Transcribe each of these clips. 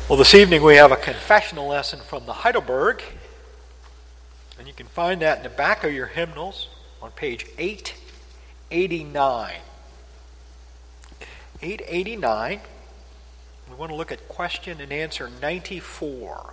Well, this evening we have a confessional lesson from the Heidelberg, and you can find that in the back of your hymnals on page 889. 889, we want to look at question and answer 94.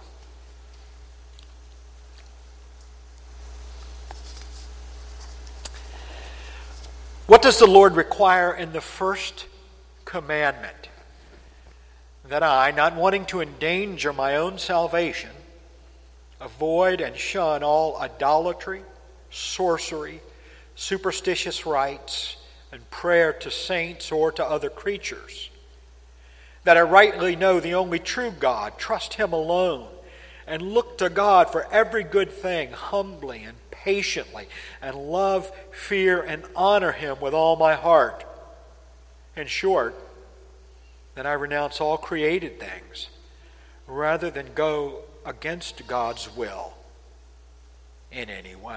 What does the Lord require in the first commandment? That I, not wanting to endanger my own salvation, avoid and shun all idolatry, sorcery, superstitious rites, and prayer to saints or to other creatures. That I rightly know the only true God, trust Him alone, and look to God for every good thing humbly and patiently, and love, fear, and honor Him with all my heart. In short, that I renounce all created things rather than go against God's will in any way.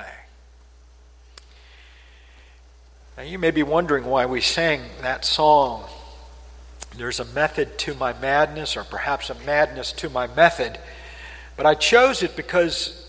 Now you may be wondering why we sang that song. There's a method to my madness, or perhaps a madness to my method. But I chose it because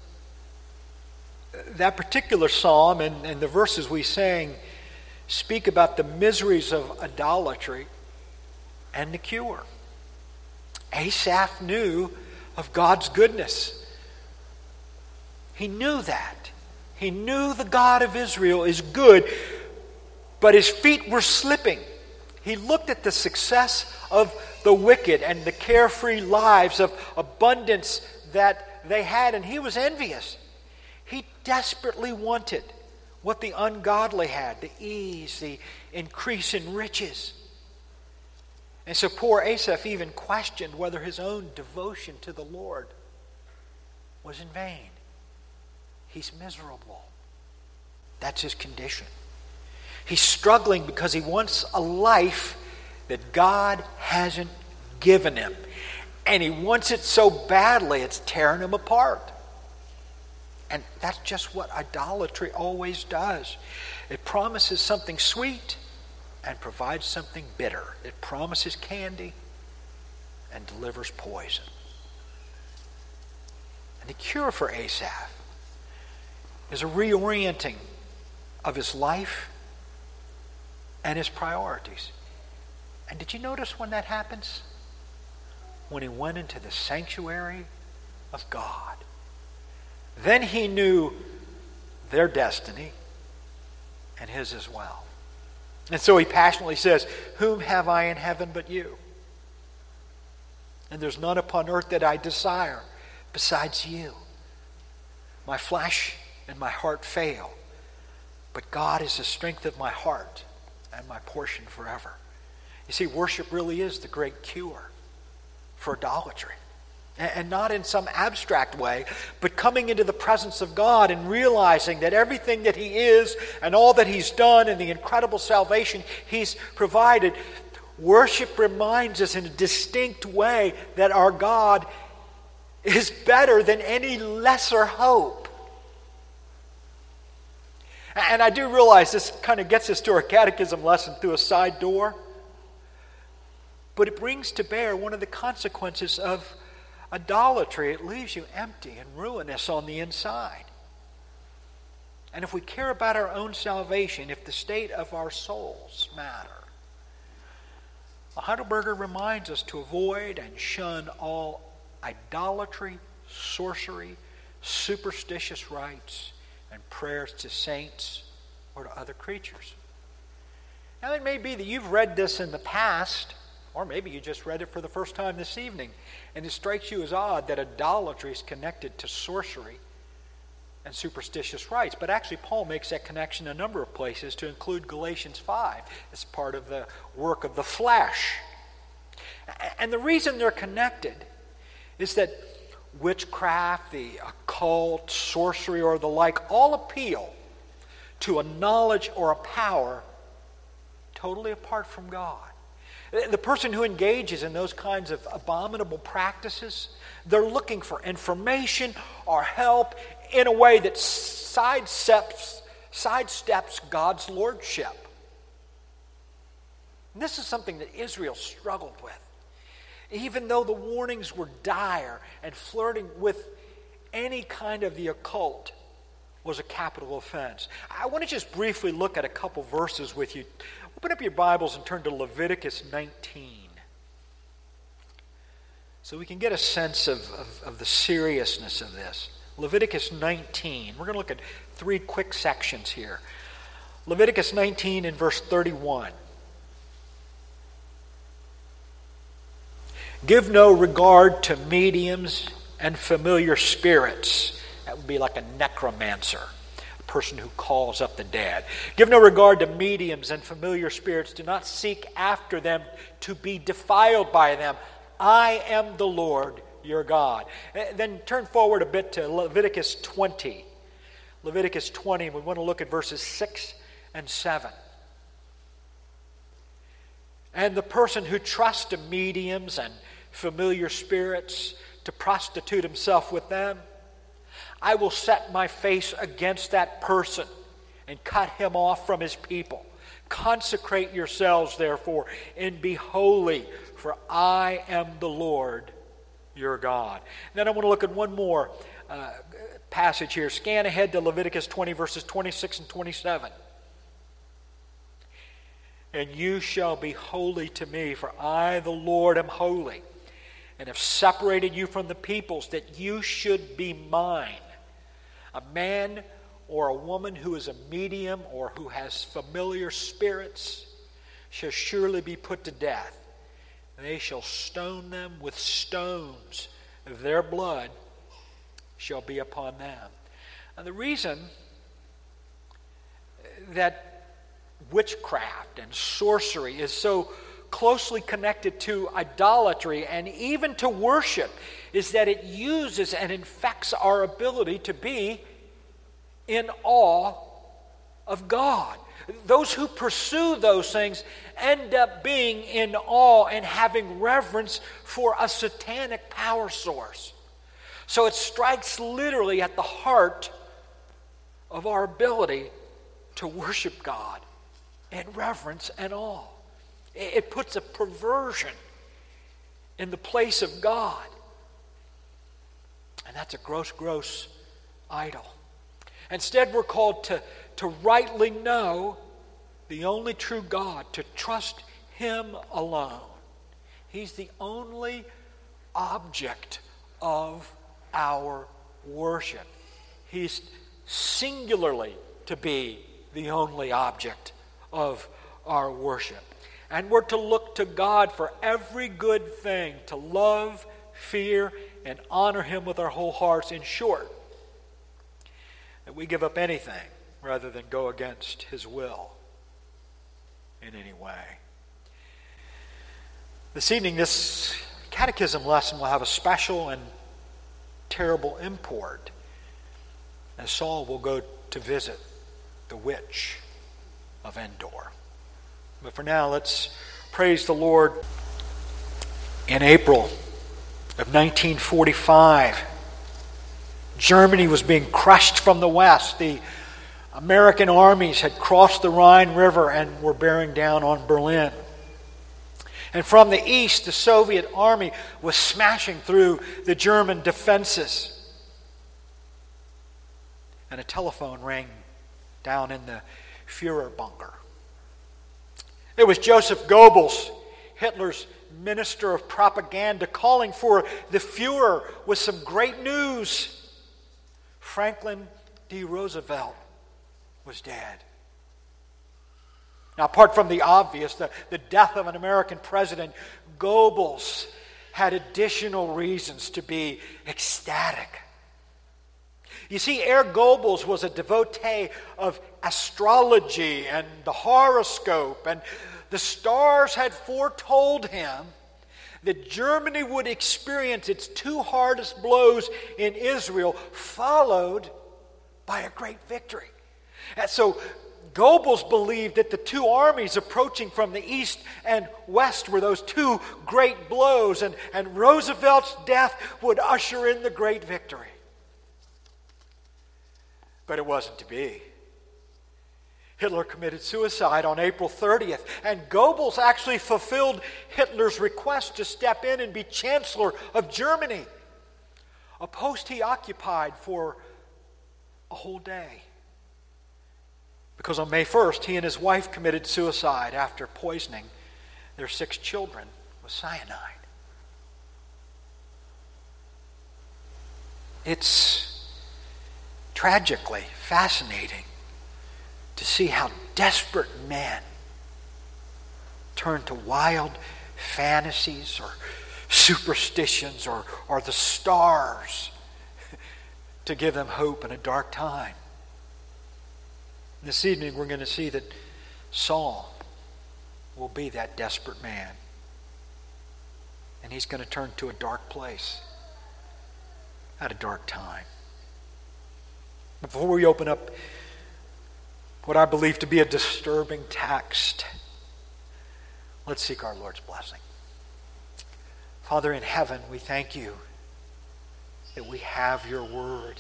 that particular psalm and the verses we sang speak about the miseries of idolatry and the cure. Asaph knew of God's goodness. He knew that. He knew the God of Israel is good, but his feet were slipping. He looked at the success of the wicked and the carefree lives of abundance that they had, and he was envious. He desperately wanted what the ungodly had, the ease, the increase in riches. And so poor Asaph even questioned whether his own devotion to the Lord was in vain. He's miserable. That's his condition. He's struggling because he wants a life that God hasn't given him. And he wants it so badly, it's tearing him apart. And that's just what idolatry always does. It promises something sweet and provides something bitter. It promises candy and delivers poison. And the cure for Asaph is a reorienting of his life and his priorities. And did you notice when that happens? When he went into the sanctuary of God. Then he knew their destiny and his as well. And so he passionately says, "Whom have I in heaven but you? And there's none upon earth that I desire besides you. My flesh and my heart fail, but God is the strength of my heart and my portion forever." You see, worship really is the great cure for idolatry. And not in some abstract way, but coming into the presence of God and realizing that everything that He is and all that He's done and the incredible salvation He's provided, worship reminds us in a distinct way that our God is better than any lesser hope. And I do realize this kind of gets us to our catechism lesson through a side door, but it brings to bear one of the consequences of idolatry. It leaves you empty and ruinous on the inside. And if we care about our own salvation, if the state of our souls matter, the Heidelberger reminds us to avoid and shun all idolatry, sorcery, superstitious rites, and prayers to saints or to other creatures. Now, it may be that you've read this in the past, or maybe you just read it for the first time this evening, and it strikes you as odd that idolatry is connected to sorcery and superstitious rites. But actually, Paul makes that connection a number of places to include Galatians 5 as part of the work of the flesh. And the reason they're connected is that witchcraft, the occult, sorcery, or the like all appeal to a knowledge or a power totally apart from God. The person who engages in those kinds of abominable practices, they're looking for information or help in a way that sidesteps God's lordship. And this is something that Israel struggled with. even though the warnings were dire and flirting with any kind of the occult was a capital offense. I want to just briefly look at a couple verses with you. Open up your Bibles and turn to Leviticus 19. So we can get a sense of the seriousness of this. Leviticus 19. We're going to look at 3 quick sections here. Leviticus 19 in verse 31. Give no regard to mediums and familiar spirits. That would be like a necromancer, a person who calls up the dead. Give no regard to mediums and familiar spirits. Do not seek after them to be defiled by them. I am the Lord your God. Then turn forward a bit to Leviticus 20. Leviticus 20, we want to look at verses 6 and 7. And the person who trusts to mediums and familiar spirits to prostitute himself with them, I will set my face against that person and cut him off from his people. Consecrate yourselves, therefore, and be holy, for I am the Lord your God. And then I want to look at one more passage here. Scan ahead to Leviticus 20, verses 26 and 27. And you shall be holy to me, for I, the Lord, am holy, and have separated you from the peoples, that you should be mine. A man or a woman who is a medium or who has familiar spirits shall surely be put to death. And they shall stone them with stones. Their blood shall be upon them. And the reason that witchcraft and sorcery is so closely connected to idolatry and even to worship is that it uses and infects our ability to be in awe of God. Those who pursue those things end up being in awe and having reverence for a satanic power source. So it strikes literally at the heart of our ability to worship God in reverence and awe. It puts a perversion in the place of God. And that's a gross idol. Instead, we're called to rightly know the only true God, to trust Him alone. He's the only object of our worship. He's singularly to be the only object of our worship. And we're to look to God for every good thing, to love, fear, and honor Him with our whole hearts. In short, that we give up anything rather than go against His will in any way. This evening, this catechism lesson will have a special and terrible import, as Saul will go to visit the witch of Endor. But for now, let's praise the Lord. In April of 1945, Germany was being crushed from the west. The American armies had crossed the Rhine River and were bearing down on Berlin. And from the east, the Soviet army was smashing through the German defenses. And a telephone rang down in the Führer bunker. It was Joseph Goebbels, Hitler's minister of propaganda, calling for the Führer with some great news. Franklin D. Roosevelt was dead. Now, apart from the obvious, the death of an American president, Goebbels had additional reasons to be ecstatic. You see, Herr Goebbels was a devotee of astrology and the horoscope, and the stars had foretold him that Germany would experience its 2 hardest blows in Israel, followed by a great victory. And so Goebbels believed that the 2 armies approaching from the east and west were those 2 great blows, and Roosevelt's death would usher in the great victory. But it wasn't to be. Hitler committed suicide on April 30th, and Goebbels actually fulfilled Hitler's request to step in and be Chancellor of Germany, a post he occupied for a whole day. Because on May 1st, he and his wife committed suicide after poisoning their 6 children with cyanide. It's tragically fascinating to see how desperate men turn to wild fantasies or superstitions or the stars to give them hope in a dark time. This evening we're going to see that Saul will be that desperate man. And he's going to turn to a dark place at a dark time. Before we open up what I believe to be a disturbing text, let's seek our Lord's blessing. Father in heaven, we thank you that we have your word.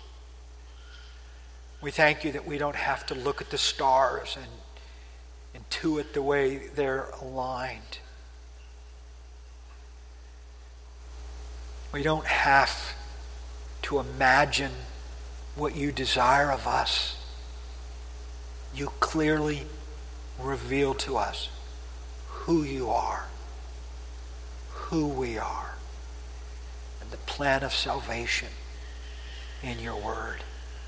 We thank you that we don't have to look at the stars and intuit the way they're aligned. We don't have to imagine what you desire of us. You clearly reveal to us who you are, who we are, and the plan of salvation in your word.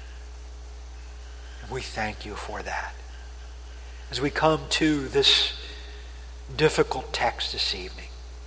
And we thank you for that. As we come to this difficult text this evening,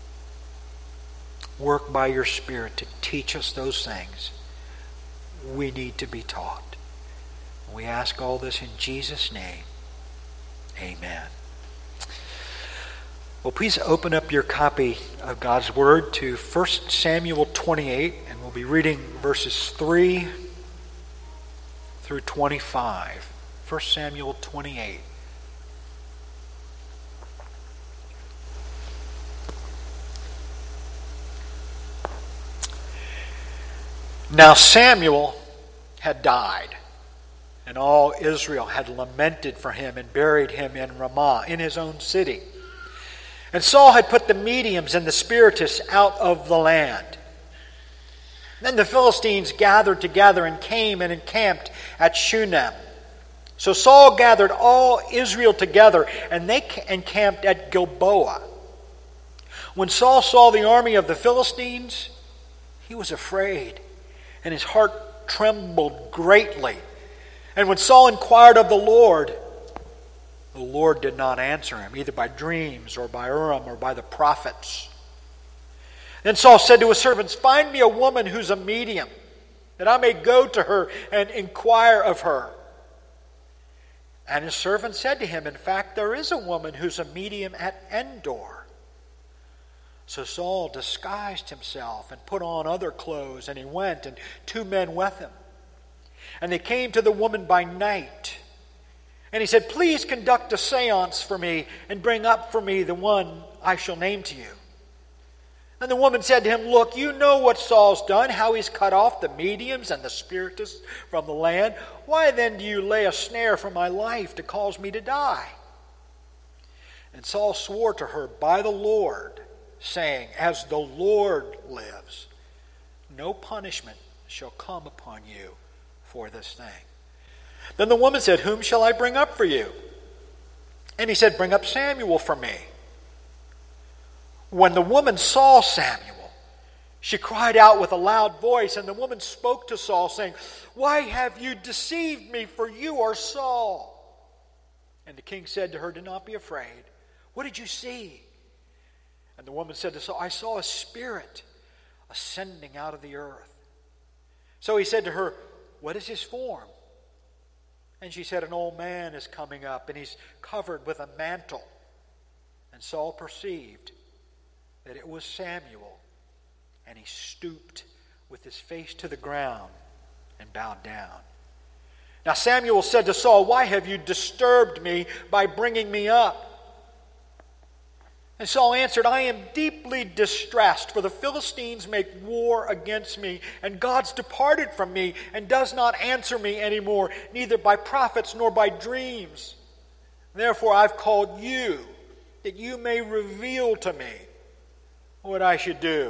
work by your Spirit to teach us those things we need to be taught. We ask all this in Jesus' name. Amen. Well, please open up your copy of God's Word to 1 Samuel 28, and we'll be reading verses 3 through 25. 1 Samuel 28. Now Samuel had died, and all Israel had lamented for him and buried him in Ramah, in his own city. And Saul had put the mediums and the spiritists out of the land. Then the Philistines gathered together and came and encamped at Shunem. So Saul gathered all Israel together, and they encamped at Gilboa. When Saul saw the army of the Philistines, he was afraid, and his heart trembled greatly. And when Saul inquired of the Lord did not answer him, either by dreams or by Urim or by the prophets. Then Saul said to his servants, "Find me a woman who's a medium, that I may go to her and inquire of her." And his servant said to him, "In fact, there is a woman who's a medium at Endor." So Saul disguised himself and put on other clothes, and he went, and 2 men with him. And they came to the woman by night. And he said, "Please conduct a seance for me, and bring up for me the one I shall name to you." And the woman said to him, "Look, you know what Saul's done, how he's cut off the mediums and the spiritists from the land. Why then do you lay a snare for my life to cause me to die?" And Saul swore to her by the Lord, saying, "As the Lord lives, no punishment shall come upon you for this thing." Then the woman said, "Whom shall I bring up for you?" And he said, "Bring up Samuel for me." When the woman saw Samuel, she cried out with a loud voice, and the woman spoke to Saul, saying, "Why have you deceived me, for you are Saul?" And the king said to her, "Do not be afraid. What did you see?" And the woman said to Saul, "I saw a spirit ascending out of the earth." So he said to her, "What is his form?" And she said, "An old man is coming up, and he's covered with a mantle." And Saul perceived that it was Samuel, and he stooped with his face to the ground and bowed down. Now Samuel said to Saul, "Why have you disturbed me by bringing me up?" And Saul answered, I am deeply distressed, for the Philistines make war against me, and God's departed from me, and does not answer me anymore, neither by prophets nor by dreams. Therefore I've called you, that you may reveal to me what I should do.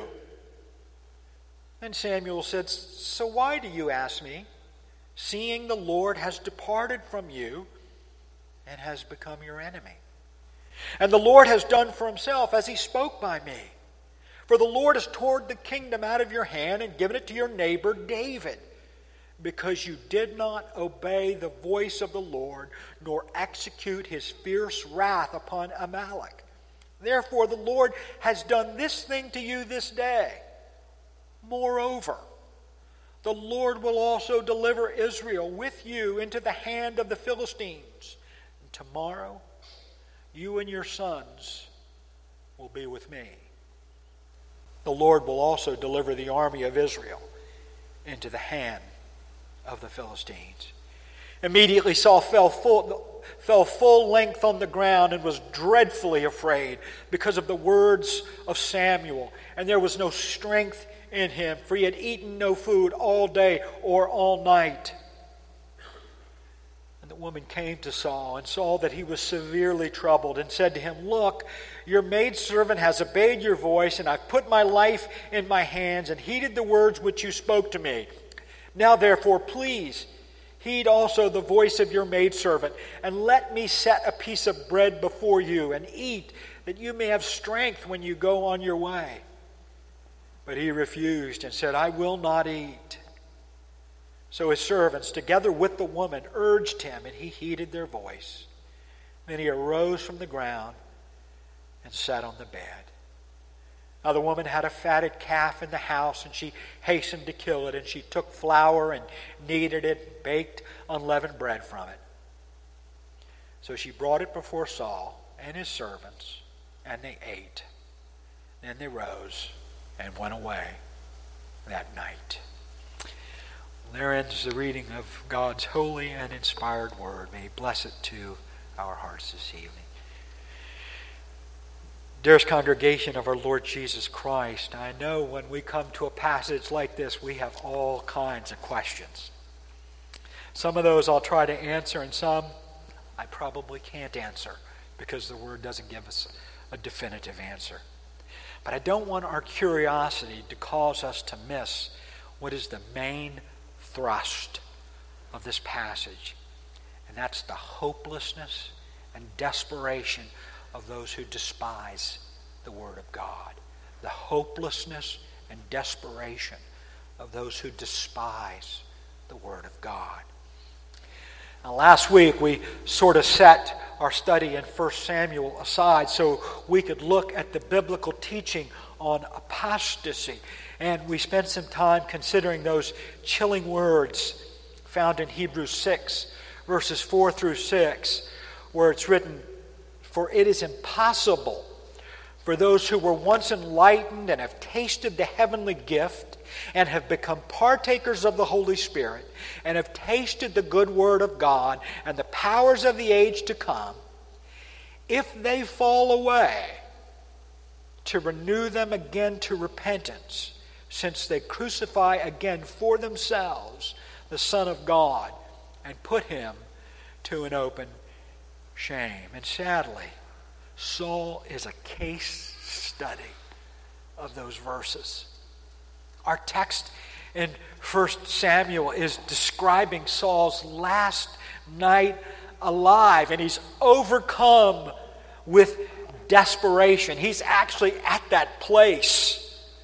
Then Samuel said, So why do you ask me, seeing the Lord has departed from you and has become your enemy? And the Lord has done for himself as he spoke by me. For the Lord has torn the kingdom out of your hand and given it to your neighbor David, because you did not obey the voice of the Lord, nor execute his fierce wrath upon Amalek. Therefore the Lord has done this thing to you this day. Moreover, the Lord will also deliver Israel with you into the hand of the Philistines. And tomorrow you and your sons will be with me. The Lord will also deliver the army of Israel into the hand of the Philistines. Immediately Saul fell full length on the ground and was dreadfully afraid because of the words of Samuel. And there was no strength in him, for he had eaten no food all day or all night. And the woman came to Saul and saw that he was severely troubled and said to him, Look, your maidservant has obeyed your voice, and I've put my life in my hands and heeded the words which you spoke to me. Now therefore, please, heed also the voice of your maidservant, and let me set a piece of bread before you, and eat, that you may have strength when you go on your way. But he refused and said, I will not eat. So his servants, together with the woman, urged him, and he heeded their voice. Then he arose from the ground and sat on the bed. Now the woman had a fatted calf in the house, and she hastened to kill it, and she took flour and kneaded it, and baked unleavened bread from it. So she brought it before Saul and his servants, and they ate. Then they rose and went away that night. There ends the reading of God's holy and inspired word. May he bless it to our hearts this evening. Dearest congregation of our Lord Jesus Christ, I know when we come to a passage like this, we have all kinds of questions. Some of those I'll try to answer, and some I probably can't answer because the Word doesn't give us a definitive answer. But I don't want our curiosity to cause us to miss what is the main thrust of this passage, and that's the hopelessness and desperation of those who despise the Word of God. The hopelessness and desperation of those who despise the Word of God. Now, last week we sort of set our study in 1 Samuel aside so we could look at the biblical teaching on apostasy. And we spent some time considering those chilling words found in Hebrews 6, verses 4 through 6, where it's written, For it is impossible for those who were once enlightened and have tasted the heavenly gift and have become partakers of the Holy Spirit and have tasted the good word of God and the powers of the age to come, if they fall away, to renew them again to repentance, since they crucify again for themselves the Son of God and put him to an open shame. And sadly, Saul is a case study of those verses. Our text in 1 Samuel is describing Saul's last night alive, and he's overcome with desperation. He's actually at that place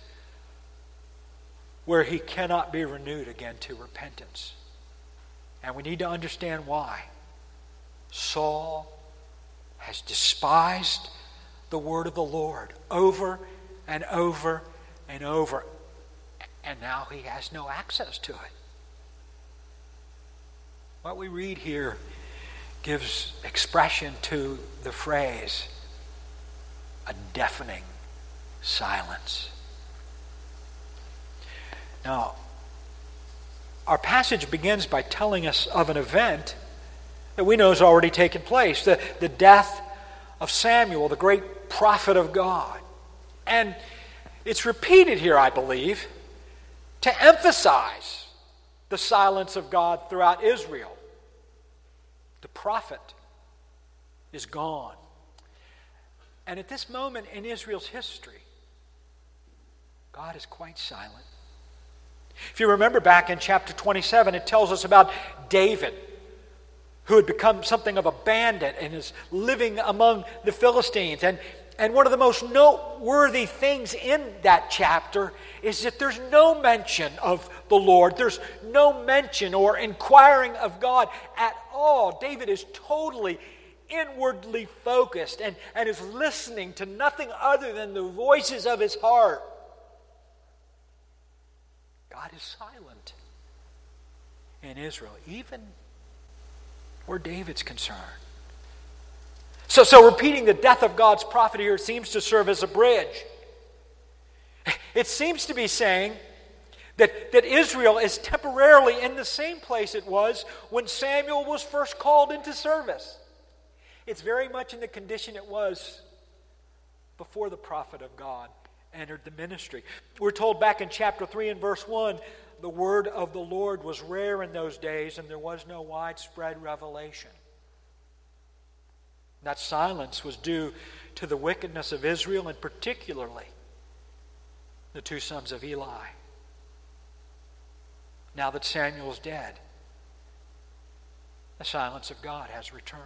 where he cannot be renewed again to repentance. And we need to understand why. Saul has despised the word of the Lord over and over and over, and now he has no access to it. What we read here gives expression to the phrase, a deafening silence. Now, our passage begins by telling us of an event that we know has already taken place. The death of Samuel, the great prophet of God. And it's repeated here, I believe, to emphasize the silence of God throughout Israel. The prophet is gone. And at this moment in Israel's history, God is quite silent. If you remember back in chapter 27, it tells us about David, who had become something of a bandit and is living among the Philistines. And one of the most noteworthy things in that chapter is that there's no mention of the Lord. There's no mention or inquiring of God at all. David is totally inwardly focused and is listening to nothing other than the voices of his heart. God is silent in Israel, even where David's concerned. So repeating the death of God's prophet here seems to serve as a bridge. It seems to be saying that Israel is temporarily in the same place it was when Samuel was first called into service. It's very much in the condition it was before the prophet of God entered the ministry. We're told back in chapter 3 and verse 1, the word of the Lord was rare in those days and there was no widespread revelation. That silence was due to the wickedness of Israel and particularly the two sons of Eli. Now that Samuel's dead, the silence of God has returned.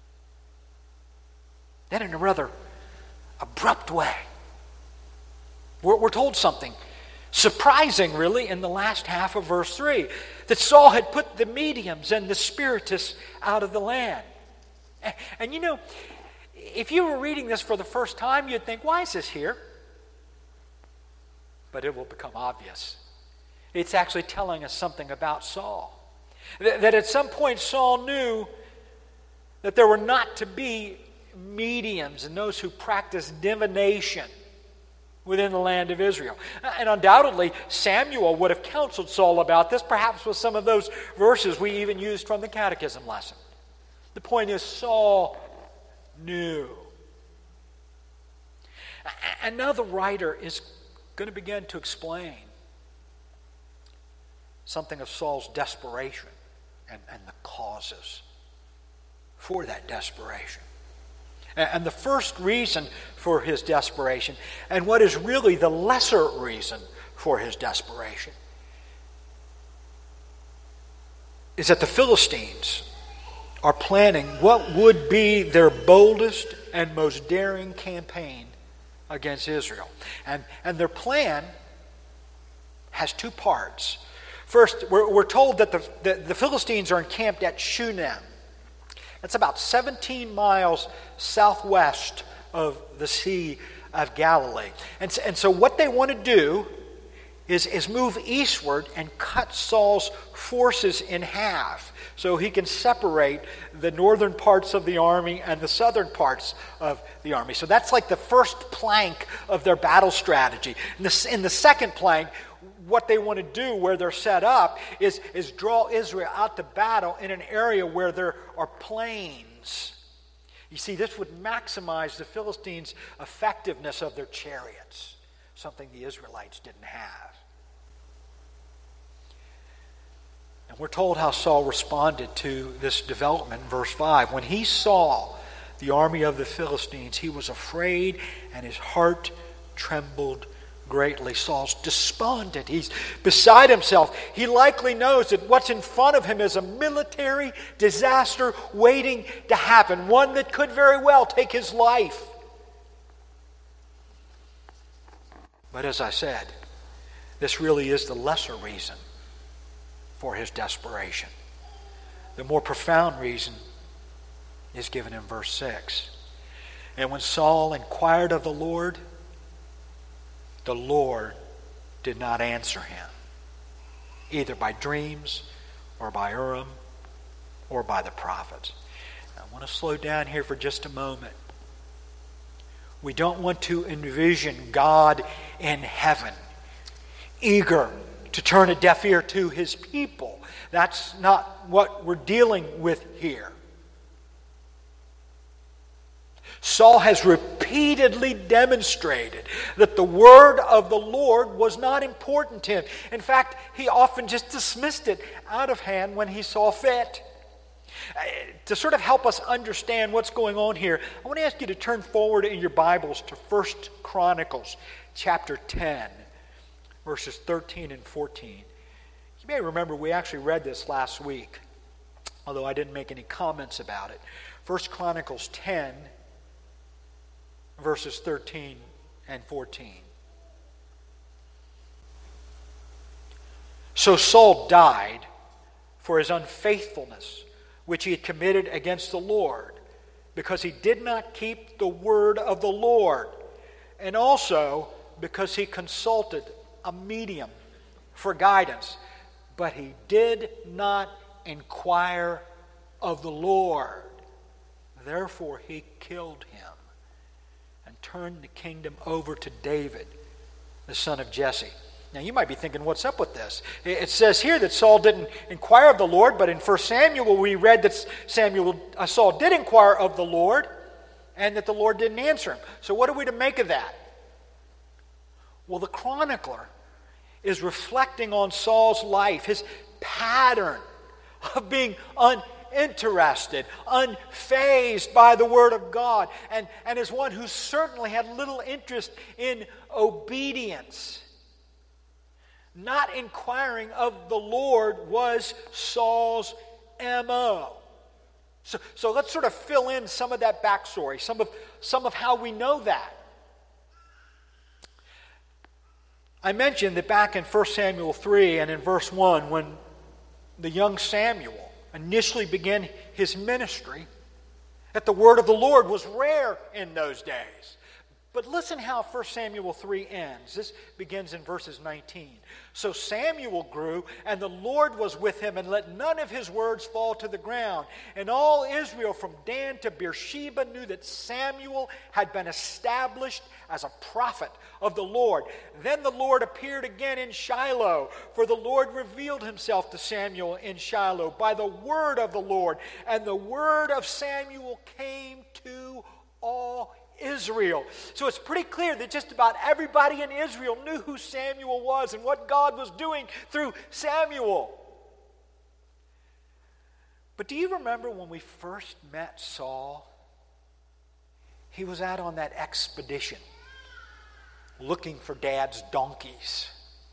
Then in a rather abrupt way, we're told something surprising, really, in the last half of verse 3, that Saul had put the mediums and the spiritists out of the land. And you know, if you were reading this for the first time, you'd think, why is this here? But it will become obvious. It's actually telling us something about Saul. That at some point Saul knew that there were not to be mediums and those who practiced divination within the land of Israel. And undoubtedly, Samuel would have counseled Saul about this, perhaps with some of those verses we even used from the catechism lesson. The point is, Saul knew. And now the writer is going to begin to explain something of Saul's desperation and the causes for that desperation. And the first reason for his desperation, and what is really the lesser reason for his desperation, is that the Philistines are planning what would be their boldest and most daring campaign against Israel. And their plan has two parts. First, we're told that the Philistines are encamped at Shunem. It's about 17 miles southwest of the Sea of Galilee. And so what they want to do is move eastward and cut Saul's forces in half so he can separate the northern parts of the army and the southern parts of the army. So that's like the first plank of their battle strategy. In the second plank, what they want to do where they're set up is draw Israel out to battle in an area where there are plains. You see, this would maximize the Philistines' effectiveness of their chariots, something the Israelites didn't have. And we're told how Saul responded to this development in verse 5. When he saw the army of the Philistines, he was afraid and his heart trembled greatly. Saul's despondent. He's beside himself. He likely knows that what's in front of him is a military disaster waiting to happen, one that could very well take his life. But as I said, this really is the lesser reason for his desperation. The more profound reason is given in verse 6. And when Saul inquired of the Lord did not answer him, either by dreams or by Urim or by the prophets. Now, I want to slow down here for just a moment. We don't want to envision God in heaven, eager to turn a deaf ear to his people. That's not what we're dealing with here. Saul has repeatedly demonstrated that the word of the Lord was not important to him. In fact, he often just dismissed it out of hand when he saw fit. To sort of help us understand what's going on here, I want to ask you to turn forward in your Bibles to 1 Chronicles chapter 10, verses 13 and 14. You may remember we actually read this last week, although I didn't make any comments about it. 1 Chronicles 10, verses 13 and 14. So Saul died for his unfaithfulness, which he had committed against the Lord, because he did not keep the word of the Lord, and also because he consulted a medium for guidance, but he did not inquire of the Lord. Therefore he killed him and turned the kingdom over to David, the son of Jesse. Now you might be thinking, what's up with this? It says here that Saul didn't inquire of the Lord, but in 1 Samuel we read that Saul did inquire of the Lord, and that the Lord didn't answer him. So what are we to make of that? Well, the chronicler is reflecting on Saul's life, his pattern of being uninterested, unfazed by the word of God, and as one who certainly had little interest in obedience. Not inquiring of the Lord was Saul's M.O. So let's sort of fill in some of that backstory, some of how we know that. I mentioned that back in 1 Samuel 3 and in verse 1, when the young Samuel initially began his ministry, that the word of the Lord was rare in those days. But listen how 1 Samuel 3 ends. This begins in verses 19. So Samuel grew, and the Lord was with him, and let none of his words fall to the ground. And all Israel from Dan to Beersheba knew that Samuel had been established as a prophet of the Lord. Then the Lord appeared again in Shiloh, for the Lord revealed himself to Samuel in Shiloh by the word of the Lord. And the word of Samuel came to all Israel. So it's pretty clear that just about everybody in Israel knew who Samuel was and what God was doing through Samuel. But do you remember when we first met Saul? He was out on that expedition looking for Dad's donkeys.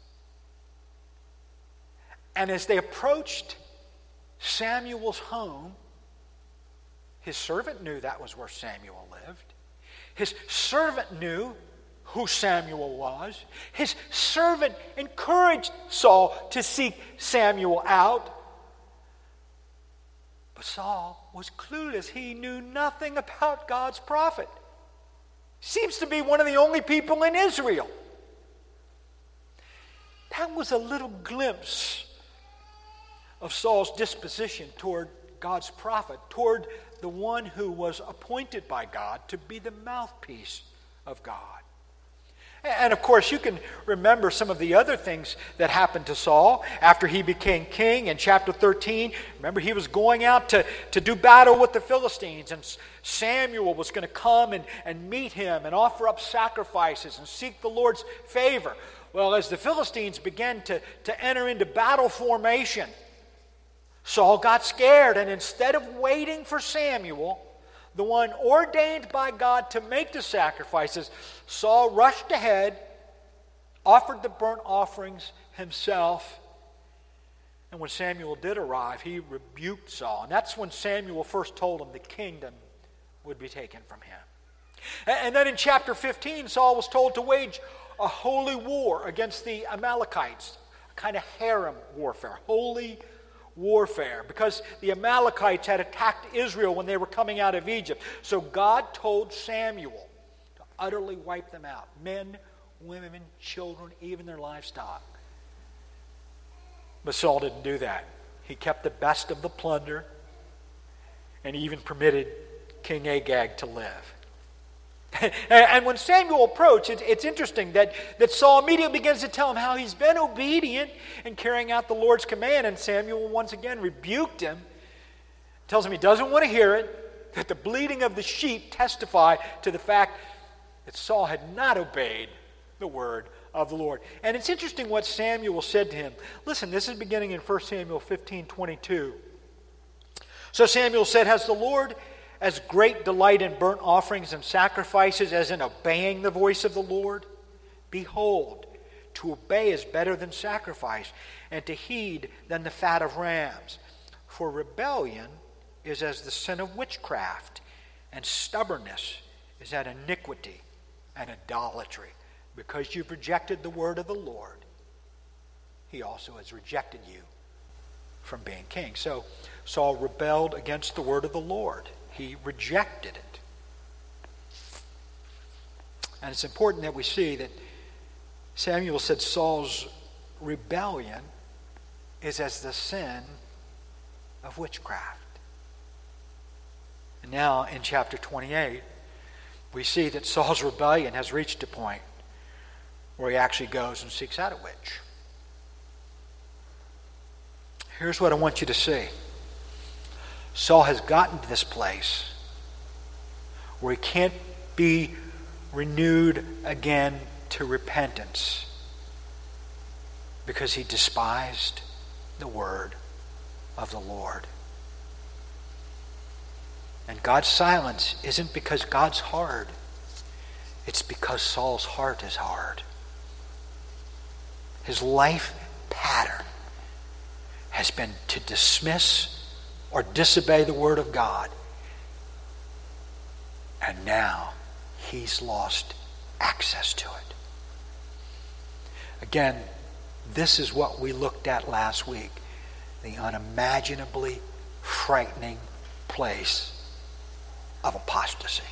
And as they approached Samuel's home, his servant knew that was where Samuel lived. His servant knew who Samuel was. His servant encouraged Saul to seek Samuel out. But Saul was clueless. He knew nothing about God's prophet. Seems to be one of the only people in Israel. That was a little glimpse of Saul's disposition toward God's prophet, toward the one who was appointed by God to be the mouthpiece of God. And of course, you can remember some of the other things that happened to Saul after he became king in chapter 13. Remember, he was going out to do battle with the Philistines, and Samuel was going to come and meet him and offer up sacrifices and seek the Lord's favor. Well, as the Philistines began to enter into battle formation, Saul got scared, and instead of waiting for Samuel, the one ordained by God to make the sacrifices, Saul rushed ahead, offered the burnt offerings himself, and when Samuel did arrive, he rebuked Saul. And that's when Samuel first told him the kingdom would be taken from him. And then in chapter 15, Saul was told to wage a holy war against the Amalekites, a kind of harem warfare, holy warfare, because the Amalekites had attacked Israel when they were coming out of Egypt. So God told Samuel to utterly wipe them out. Men, women, children, even their livestock. But Saul didn't do that. He kept the best of the plunder, and he even permitted King Agag to live. And when Samuel approached, it's interesting that Saul immediately begins to tell him how he's been obedient in carrying out the Lord's command. And Samuel once again rebuked him, tells him he doesn't want to hear it, that the bleating of the sheep testified to the fact that Saul had not obeyed the word of the Lord. And it's interesting what Samuel said to him. Listen, this is beginning in 1 Samuel 15:22. So Samuel said, "Has the Lord as great delight in burnt offerings and sacrifices as in obeying the voice of the Lord? Behold, to obey is better than sacrifice, and to heed than the fat of rams. For rebellion is as the sin of witchcraft, and stubbornness is at iniquity and idolatry. Because you've rejected the word of the Lord, he also has rejected you from being king." So Saul rebelled against the word of the Lord. He rejected it. And it's important that we see that Samuel said Saul's rebellion is as the sin of witchcraft. And now in chapter 28, we see that Saul's rebellion has reached a point where he actually goes and seeks out a witch. Here's what I want you to see. Saul has gotten to this place where he can't be renewed again to repentance because he despised the word of the Lord. And God's silence isn't because God's hard. It's because Saul's heart is hard. His life pattern has been to dismiss or disobey the word of God. And now he's lost access to it. Again, this is what we looked at last week. The unimaginably frightening place of apostasy.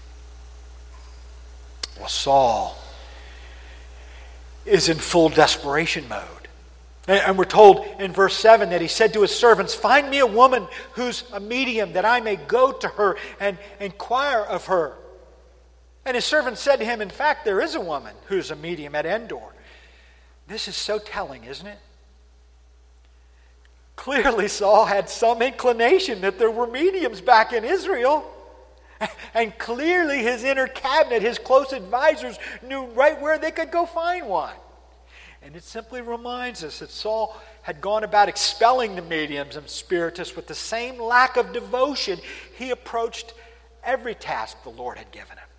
Well, Saul is in full desperation mode. And we're told in verse 7 that he said to his servants, "Find me a woman who's a medium, that I may go to her and inquire of her." And his servants said to him, "In fact, there is a woman who's a medium at Endor." This is so telling, isn't it? Clearly, Saul had some inclination that there were mediums back in Israel. And clearly his inner cabinet, his close advisors, knew right where they could go find one. And it simply reminds us that Saul had gone about expelling the mediums and spiritists with the same lack of devotion he approached every task the Lord had given him.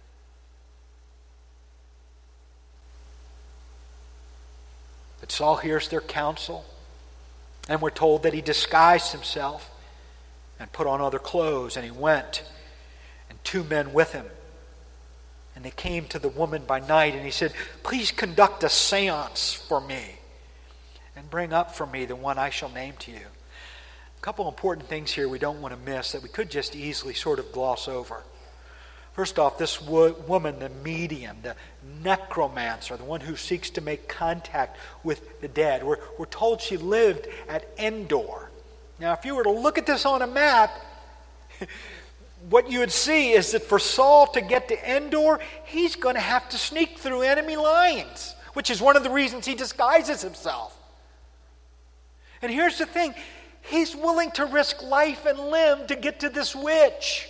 But Saul hears their counsel, and we're told that he disguised himself and put on other clothes, and he went, and 2 men with him. And they came to the woman by night, and he said, "Please conduct a seance for me, and bring up for me the one I shall name to you." A couple important things here we don't want to miss that we could just easily sort of gloss over. First off, this woman, the medium, the necromancer, the one who seeks to make contact with the dead, we're told she lived at Endor. Now, if you were to look at this on a map, what you would see is that for Saul to get to Endor, he's going to have to sneak through enemy lines, which is one of the reasons he disguises himself. And here's the thing, he's willing to risk life and limb to get to this witch.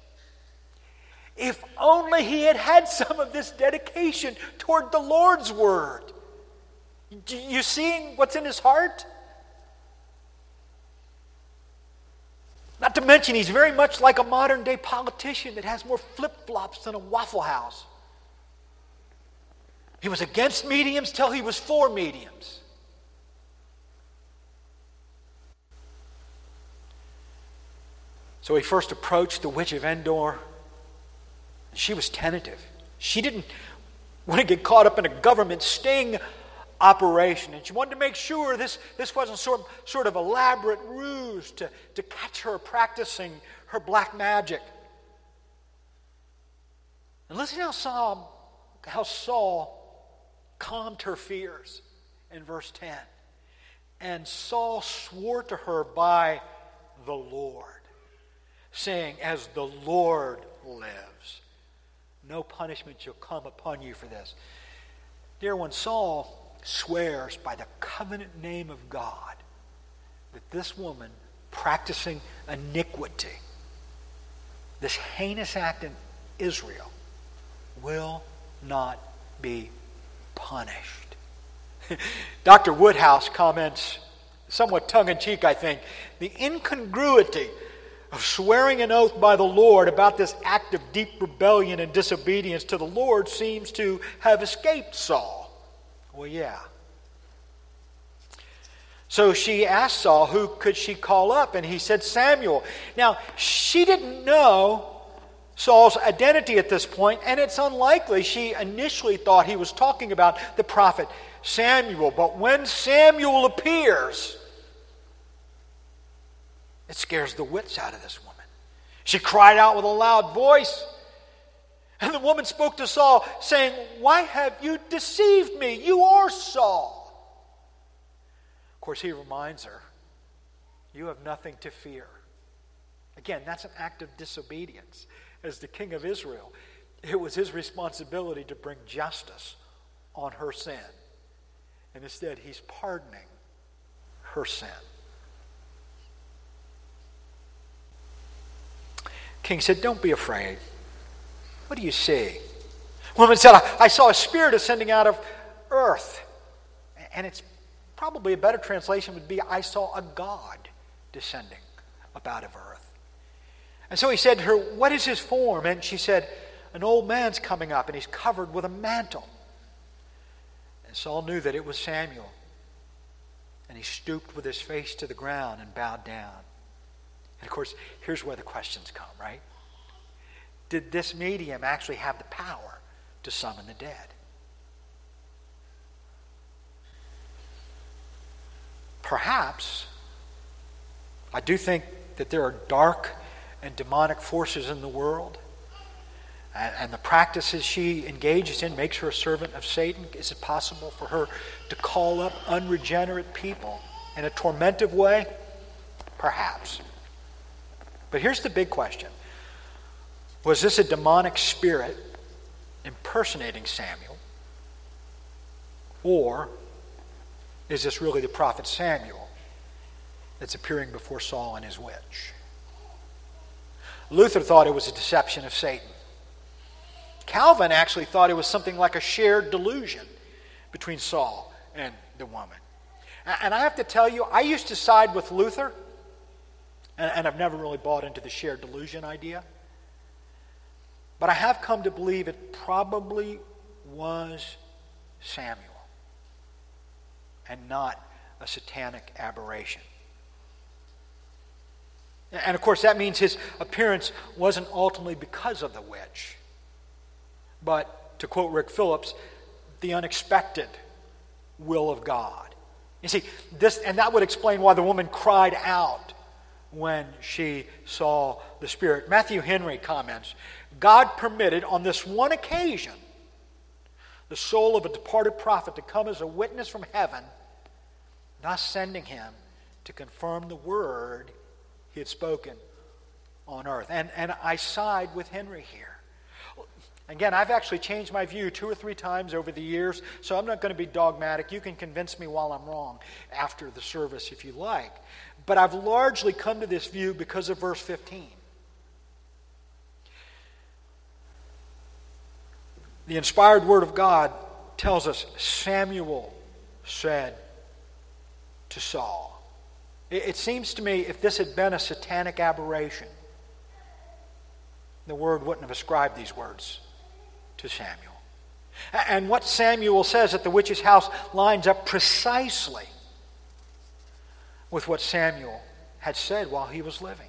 If only he had had some of this dedication toward the Lord's word. You seeing what's in his heart? Not to mention, he's very much like a modern day politician that has more flip-flops than a Waffle House. He was against mediums till he was for mediums. So he first approached the witch of Endor. She was tentative. She didn't want to get caught up in a government sting operation. And she wanted to make sure this wasn't sort of elaborate ruse to catch her practicing her black magic. And listen how Saul calmed her fears in verse 10. And Saul swore to her by the Lord, saying, "As the Lord lives, no punishment shall come upon you for this." Dear one, Saul swears by the covenant name of God that this woman practicing iniquity, this heinous act in Israel will not be punished. Dr. Woodhouse comments, somewhat tongue-in-cheek, I think, the incongruity of swearing an oath by the Lord about this act of deep rebellion and disobedience to the Lord seems to have escaped Saul. Well, yeah. So she asked Saul, who could she call up? And he said, Samuel. Now, she didn't know Saul's identity at this point, and it's unlikely she initially thought he was talking about the prophet Samuel. But when Samuel appears, it scares the wits out of this woman. She cried out with a loud voice, and the woman spoke to Saul, saying, "Why have you deceived me? You are Saul." Of course, he reminds her, "You have nothing to fear." Again, that's an act of disobedience. As the king of Israel, it was his responsibility to bring justice on her sin. And instead, he's pardoning her sin. King said, "Don't be afraid. What do you see?" Woman said, I saw a spirit ascending out of earth. And it's probably a better translation would be, I saw a God descending up out of earth. And so he said to her, "What is his form?" And she said, "An old man's coming up, and he's covered with a mantle." And Saul knew that it was Samuel. And he stooped with his face to the ground and bowed down. And of course, here's where the questions come, right? Did this medium actually have the power to summon the dead? Perhaps. I do think that there are dark and demonic forces in the world. And the practices she engages in makes her a servant of Satan. Is it possible for her to call up unregenerate people in a tormentive way? Perhaps. But here's the big question. Was this a demonic spirit impersonating Samuel? Or is this really the prophet Samuel that's appearing before Saul and his witch? Luther thought it was a deception of Satan. Calvin actually thought it was something like a shared delusion between Saul and the woman. And I have to tell you, I used to side with Luther, and I've never really bought into the shared delusion idea. But I have come to believe it probably was Samuel and not a satanic aberration. And of course, that means his appearance wasn't ultimately because of the witch, but, to quote Rick Phillips, the unexpected will of God. You see, and that would explain why the woman cried out when she saw the Spirit. Matthew Henry comments, God permitted on this one occasion the soul of a departed prophet to come as a witness from heaven, thus sending him to confirm the word he had spoken on earth. And I side with Henry here. Again, I've actually changed my view 2 or 3 times over the years, so I'm not going to be dogmatic. You can convince me while I'm wrong after the service if you like. But I've largely come to this view because of verse 15. The inspired word of God tells us Samuel said to Saul. It seems to me if this had been a satanic aberration, the word wouldn't have ascribed these words to Samuel. And what Samuel says at the witch's house lines up precisely with what Samuel had said while he was living.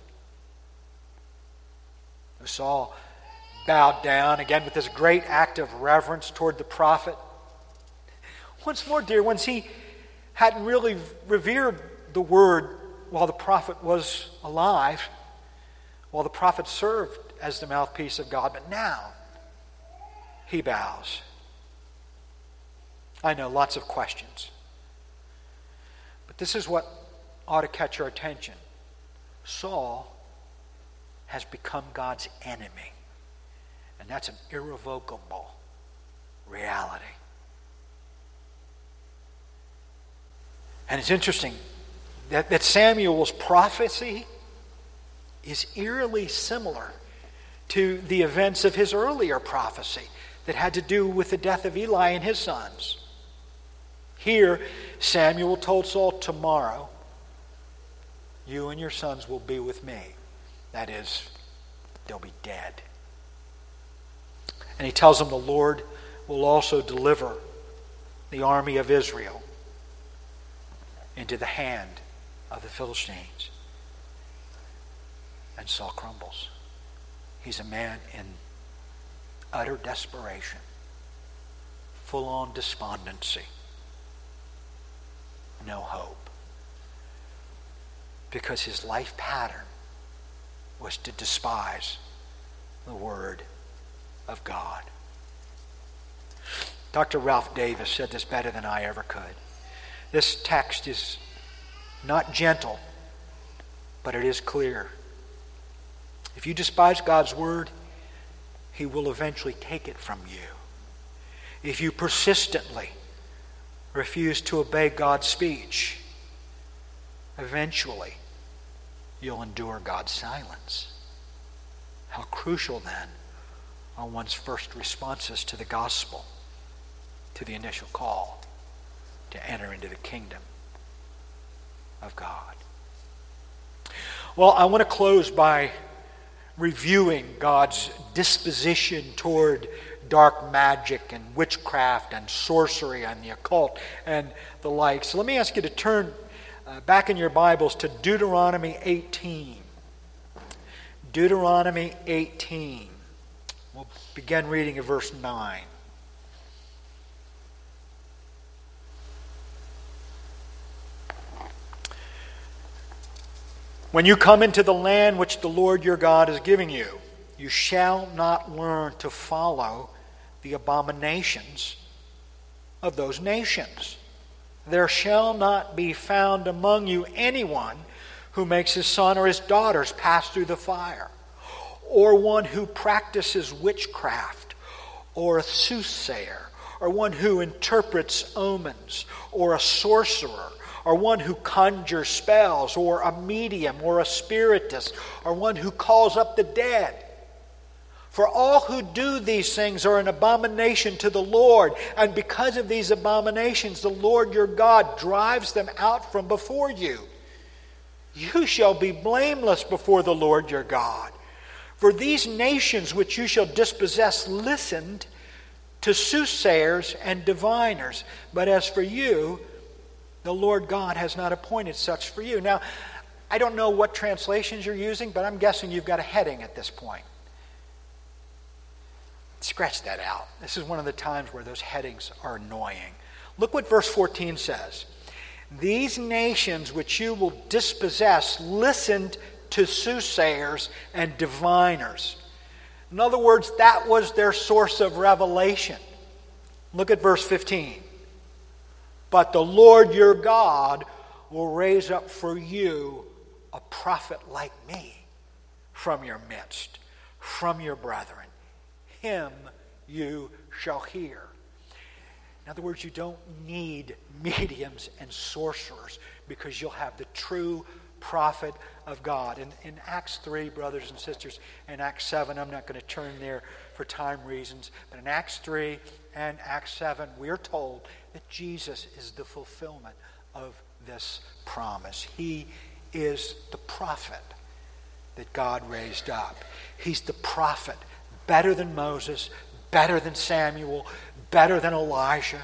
Saul bowed down again with this great act of reverence toward the prophet. Once more, dear ones, he hadn't really revered the word while the prophet was alive, while the prophet served as the mouthpiece of God. But now, he bows. I know, lots of questions. But this is what ought to catch our attention. Saul has become God's enemy. And that's an irrevocable reality. And it's interesting that Samuel's prophecy is eerily similar to the events of his earlier prophecy that had to do with the death of Eli and his sons. Here, Samuel told Saul, tomorrow, you and your sons will be with me. That is, they'll be dead. And he tells them the Lord will also deliver the army of Israel into the hand of the Philistines. And Saul crumbles. He's a man in utter desperation, full-on despondency, no hope. Because his life pattern was to despise the Word of God. Dr. Ralph Davis said this better than I ever could. This text is not gentle, but it is clear. If you despise God's Word, He will eventually take it from you. If you persistently refuse to obey God's speech, eventually you'll endure God's silence. How crucial then are one's first responses to the gospel, to the initial call to enter into the kingdom of God. Well, I want to close by reviewing God's disposition toward dark magic and witchcraft and sorcery and the occult and the like. So let me ask you to turn back in your Bibles to Deuteronomy 18. Deuteronomy 18. We'll begin reading at verse 9. When you come into the land which the Lord your God is giving you, you shall not learn to follow the abominations of those nations. There shall not be found among you anyone who makes his son or his daughters pass through the fire, or one who practices witchcraft, or a soothsayer, or one who interprets omens, or a sorcerer, or one who conjures spells, or a medium, or a spiritist, or one who calls up the dead. For all who do these things are an abomination to the Lord, and because of these abominations, the Lord your God drives them out from before you. You shall be blameless before the Lord your God. For these nations which you shall dispossess listened to soothsayers and diviners, but as for you, the Lord God has not appointed such for you. Now, I don't know what translations you're using, but I'm guessing you've got a heading at this point. Scratch that out. This is one of the times where those headings are annoying. Look what verse 14 says. These nations which you will dispossess listened to soothsayers and diviners. In other words, that was their source of revelation. Look at verse 15. But the Lord your God will raise up for you a prophet like me from your midst, from your brethren. Him you shall hear. In other words, you don't need mediums and sorcerers because you'll have the true prophet of God. In Acts 3, brothers and sisters, in Acts 7, I'm not going to turn there for time reasons, but in Acts 3 and Acts 7, we are told that Jesus is the fulfillment of this promise. He is the prophet that God raised up. He's the prophet better than Moses, better than Samuel, better than Elijah.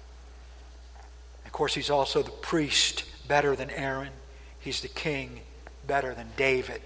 Of course, he's also the priest better than Aaron. He's the king better than David.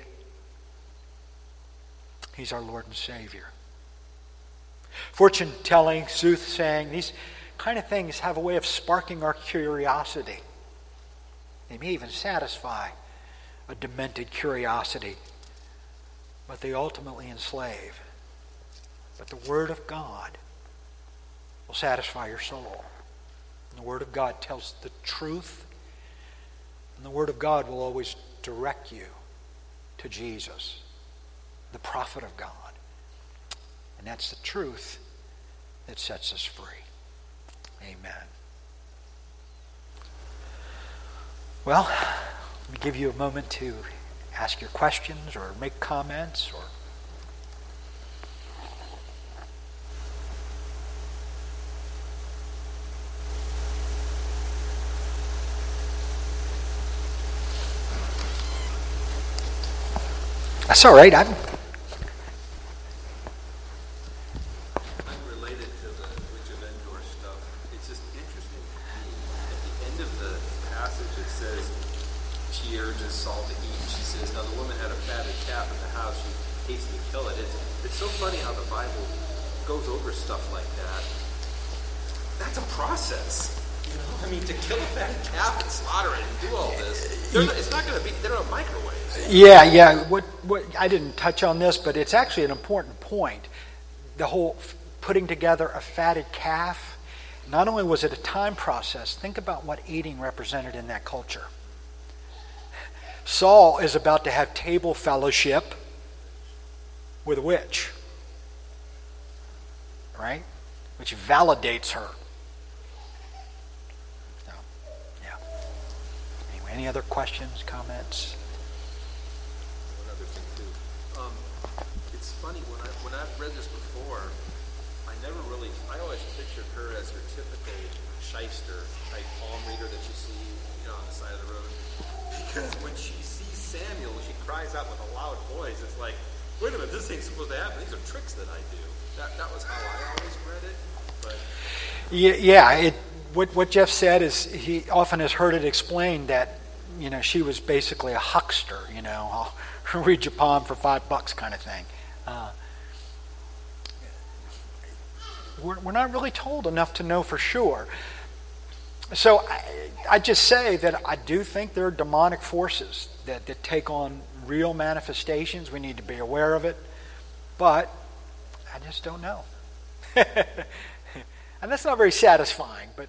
He's our Lord and Savior. Fortune-telling, soothsaying, these kind of things have a way of sparking our curiosity. They may even satisfy a demented curiosity, but they ultimately enslave. But the Word of God will satisfy your soul. And the Word of God tells the truth, and the Word of God will always direct you to Jesus, the prophet of God. And that's the truth that sets us free. Amen. Well, let me give you a moment to ask your questions or make comments or That's all right. Unrelated to the Witch of Endor stuff, it's just interesting to me. At the end of the passage, it says, she urges Saul to eat, and she says, now the woman had a fatted calf in the house, she hastily killed it. It's so funny how the Bible goes over stuff like that. That's a process. You know, I mean, to kill a fatted calf and slaughter it and do all this, it's not going to be, they're not microwaves. Yeah. What I didn't touch on this, but it's actually an important point. The whole putting together a fatted calf, not only was it a time process, think about what eating represented in that culture. Saul is about to have table fellowship with a witch, right? Which validates her. So, yeah. Anyway, any other questions, comments? One other thing too. It's funny when I've read this before, I always pictured her as your typical shyster type palm reader that you see, on the side of the road. Because when she sees Samuel, she cries out with a loud voice. It's like, wait a minute, this ain't supposed to happen. These are tricks that I do. That was how I always read it. But What Jeff said is he often has heard it explained that she was basically a huckster. I'll read your palm for $5 kind of thing. We're not really told enough to know for sure. So I just say that I do think there are demonic forces that take on real manifestations. We need to be aware of it. But I just don't know. And that's not very satisfying, but...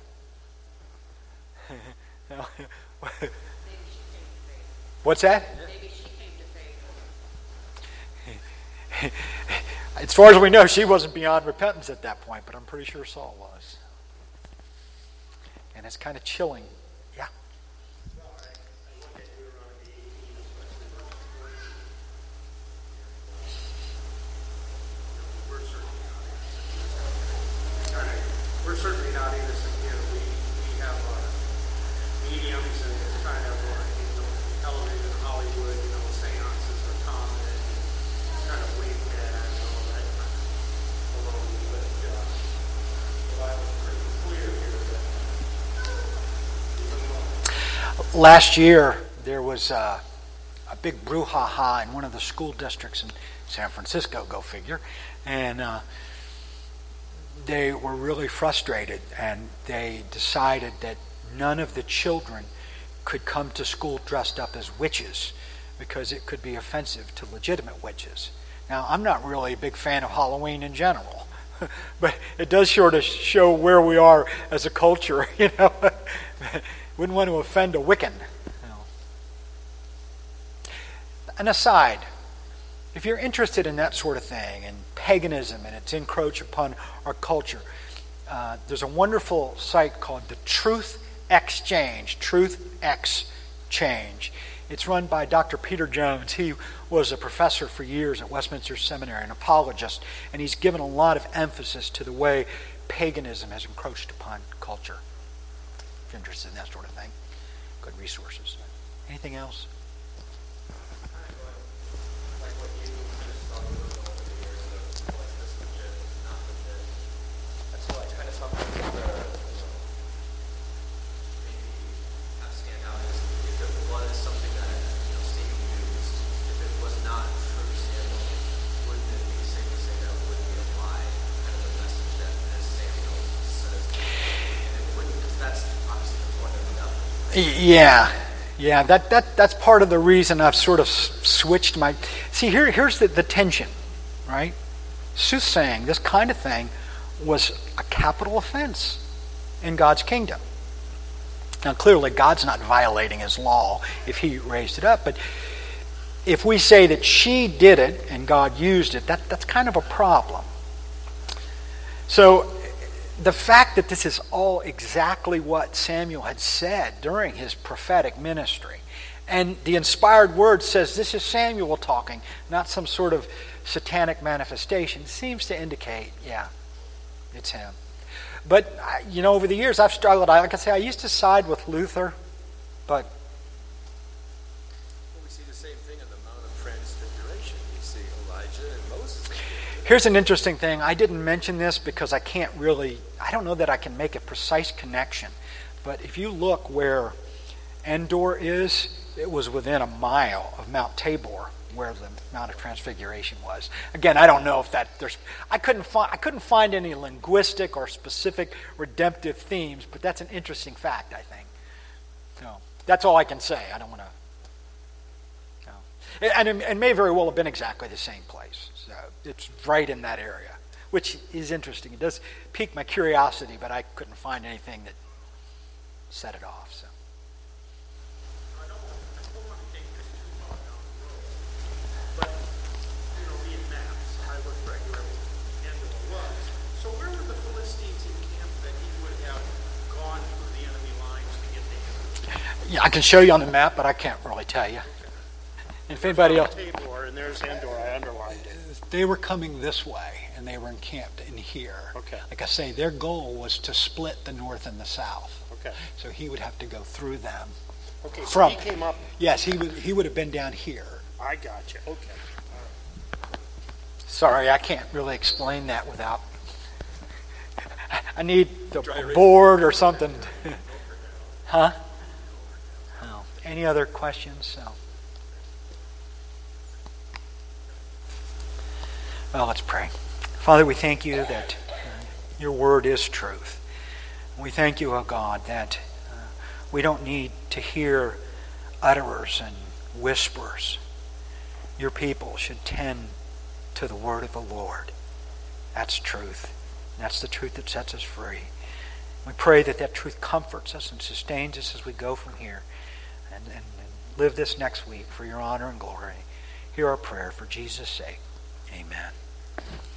What's that? Maybe she came to faith. As far as we know, she wasn't beyond repentance at that point, but I'm pretty sure Saul was. And it's kind of chilling. Yeah. We're certainly not innocent. We have mediums and it's kind of television, Hollywood, seances are common and kind of winked at and all that kind of baloney. But the Bible's pretty clear here that Last year, there was a big brouhaha in one of the school districts in San Francisco, go figure, and they were really frustrated, and they decided that none of the children could come to school dressed up as witches because it could be offensive to legitimate witches. Now, I'm not really a big fan of Halloween in general, but it does sort of show where we are as a culture, Wouldn't want to offend a Wiccan. An aside, if you're interested in that sort of thing, and paganism and its encroach upon our culture, there's a wonderful site called the Truth Exchange. Truth Exchange. It's run by Dr. Peter Jones. He was a professor for years at Westminster Seminary, an apologist, and he's given a lot of emphasis to the way paganism has encroached upon culture. If you're interested in that sort of thing, good resources. Anything else? like what you just talked about over the years of like this legit, not legit. That's why kind of something that maybe have stand out is if it was something that Satan used, if it was not true Samuel, wouldn't it be safe to say that it would be a lie, kind of a message that as Samuel says, and it wouldn't, because that's obviously the point of the devil. Yeah, that's part of the reason I've sort of switched my... See, here's the tension, right? Soothsaying, this kind of thing, was a capital offense in God's kingdom. Now, clearly, God's not violating his law if he raised it up, but if we say that she did it and God used it, that's kind of a problem. So, the fact that this is all exactly what Samuel had said during his prophetic ministry, and the inspired word says this is Samuel talking, not some sort of satanic manifestation, seems to indicate, yeah, it's him. But, over the years I've struggled. Like I say, I used to side with Luther, but... Well, we see the same thing in the Mount of Transfiguration. Here's an interesting thing. I didn't mention this because I don't know that I can make a precise connection. But if you look where Endor is, it was within a mile of Mount Tabor, where the Mount of Transfiguration was. Again, I don't know if I couldn't find any linguistic or specific redemptive themes, but that's an interesting fact, I think. So that's all I can say. I don't want to. No. And it may very well have been exactly the same place. So it's right in that area, which is interesting. It does pique my curiosity, but I couldn't find anything that set it off. So. I don't want to take this too far down the road, but, reading maps, I looked right where Endor was. So where were the Philistines encamped that he would have gone through the enemy lines to get to him? Yeah, I can show you on the map, but I can't really tell you. And if anybody else... Tabor, and there's Endor, I underlined it. They were coming this way, and they were encamped in here. Okay. Like I say, their goal was to split the north and the south. Okay. So he would have to go through them. Okay, so he came up. Yes, he would have been down here. I got you. Okay. Sorry, I can't really explain that without... I need a board or something. Huh? Oh. Any other questions? No. Well, let's pray. Father, we thank you that your word is truth. We thank you, O God, that we don't need to hear utterers and whispers. Your people should tend to the word of the Lord. That's truth. That's the truth that sets us free. We pray that that truth comforts us and sustains us as we go from here and live this next week for your honor and glory. Hear our prayer for Jesus' sake. Amen.